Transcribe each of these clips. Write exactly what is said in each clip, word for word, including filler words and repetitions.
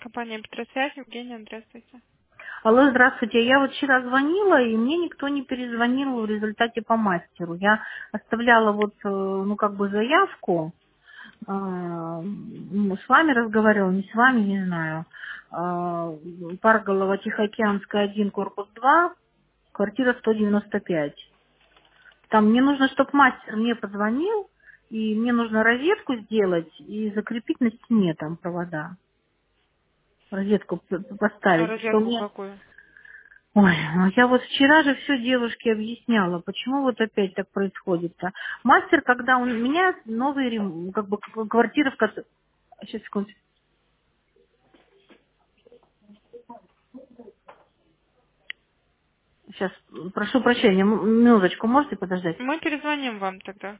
Компания Петросвязь, Евгения, здравствуйте. Алло, здравствуйте. Я вот вчера звонила, и мне никто не перезвонил в результате по мастеру. Я оставляла вот, э, ну, как бы заявку, э, ну, с вами разговаривала, не с вами, не знаю. Э, Парголова, Тихоокеанская, один, корпус два, квартира сто девяносто пять. Там мне нужно, чтобы мастер мне позвонил, и мне нужно розетку сделать и закрепить на стене там провода. Розетку п- п- А поставить, что розетку мне. какую? Ой, ну я вот вчера же все девушке объясняла, почему вот опять так происходит-то. Мастер, когда он меняет новый рем- как бы к- квартира, в которой... Сейчас, секунду. Сейчас, прошу прощения, м- минуточку, можете подождать? Мы перезвоним вам тогда.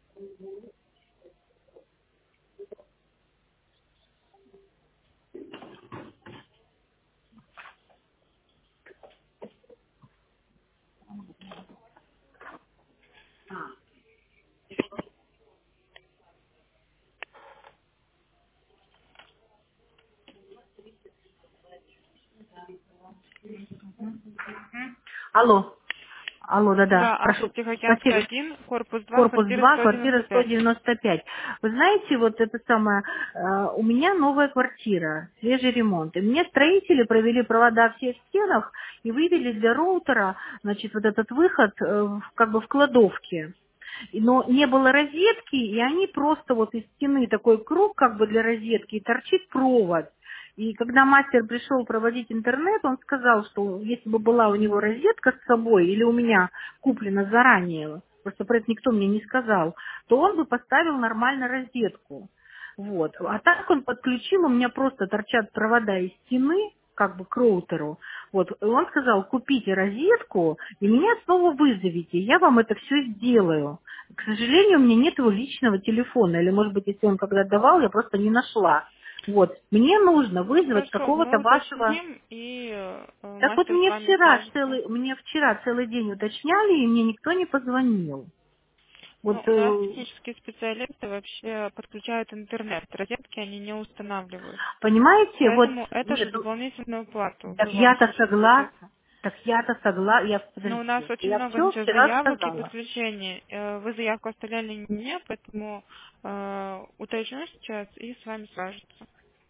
Алло, алло, да-да, Да, адрес прошу, Тихоокеанская, спасибо. один, корпус два, Корпус квартира два, сто квартира девяносто сто пять. девяносто пять. Вы знаете, вот это самое, э, у меня новая квартира, свежий ремонт. И мне строители провели провода в всех стенах и вывели для роутера, значит, вот этот выход э, в- как бы в кладовке. И- Но не было розетки, и они просто вот из стены такой круг как бы для розетки, и торчит провод. И когда мастер пришел проводить интернет, он сказал, что если бы была у него розетка с собой, или у меня куплена заранее, просто про это никто мне не сказал, то он бы поставил нормально розетку. Вот. А так он подключил, у меня просто торчат провода из стены, как бы к роутеру. Вот. И он сказал, купите розетку и меня снова вызовите, я вам это все сделаю. К сожалению, у меня нет его личного телефона, или, может быть, если он когда давал, я просто не нашла. Вот. Мне нужно вызвать Хорошо, мы какого-то вашего... уточним, и э, Так вот, мастер с мне вами вчера свяжется. целый, мне вчера целый день уточняли, и мне никто не позвонил. Ну, Вот, у нас э, технические специалисты вообще подключают интернет. Розетки они не устанавливают. понимаете, вот, Поэтому это нет, за ну, дополнительную плату в так любом я-то случае придется. согласна, так я-то согласна, я, Но у нас подождите, очень я много все сейчас вчера заявок и сказала. подключений. Э, Вы заявку оставляли не мне, поэтому э, уточню сейчас и с вами свяжутся.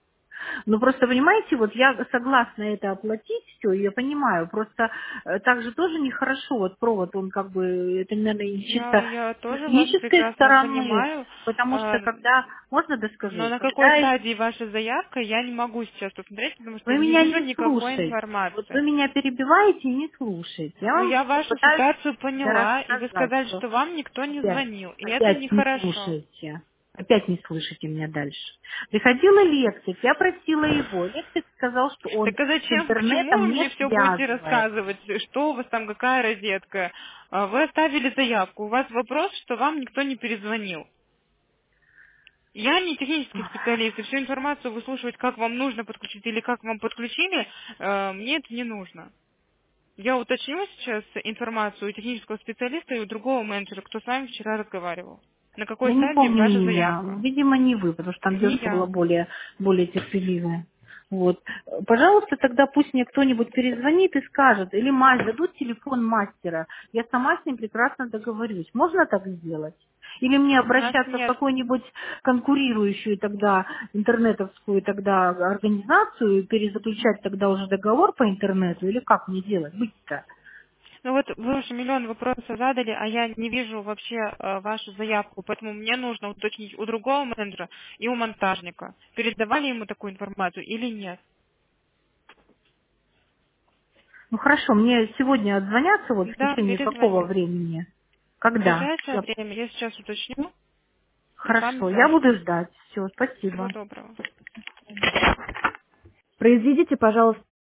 Ну, просто, понимаете, вот я согласна это оплатить, все, я понимаю, просто э, так же тоже нехорошо, вот провод, он как бы, это, наверное, Я, чисто я с тоже вас технической прекрасно стороны, понимаю, потому э, что когда, можно но доскажу, на какой когда стадии ваша заявка, я не могу сейчас посмотреть, потому что вы не меня вижу не никакой слушаете. Вот вы информации. меня перебиваете и не слушаете. Я Но вам я вашу пытаюсь ситуацию поняла, и вы рассказать, сказали, что что вам никто не опять, звонил, и это опять не нехорошо. слушаете. Опять не слышите меня дальше. Приходил электрик, я просила его. Электрик сказал, что он Так а с зачем, почему интернетом вы не мне все будете связывает. рассказывать, что у вас там, какая розетка? А, Вы оставили заявку, у вас вопрос, что вам никто не перезвонил. Я не технический специалист, и всю информацию выслушивать, как вам нужно подключить или как вам подключили, э, мне это не нужно. Я уточню сейчас информацию у технического специалиста и у другого менеджера, кто с вами вчера разговаривал. На какой Я не стадии помню ваша имя. заявка? Видимо, не вы, потому что там Не девушка была я. более, более терпеливая. Вот. Пожалуйста, тогда пусть мне кто-нибудь перезвонит и скажет, или мать, дадут телефон мастера. Я сама с ним прекрасно договорюсь. Можно так сделать? Или мне У нас обращаться в нет. какую-нибудь конкурирующую тогда интернетовскую тогда организацию и перезаключать тогда уже договор по интернету? Или как мне делать? Быть-то? Ну вот вы уже миллион вопросов задали, а я не вижу вообще э, вашу заявку, поэтому мне нужно уточнить у другого менеджера и у монтажника. Передавали ему такую информацию или нет? Ну хорошо, мне сегодня отзвонятся вот в Да, течение какого перезвоню. времени? В Когда? ближайшее Я время я сейчас уточню и с вами Хорошо, я буду свяжутся. ждать. Все, Всего спасибо. доброго. Произведите, пожалуйста,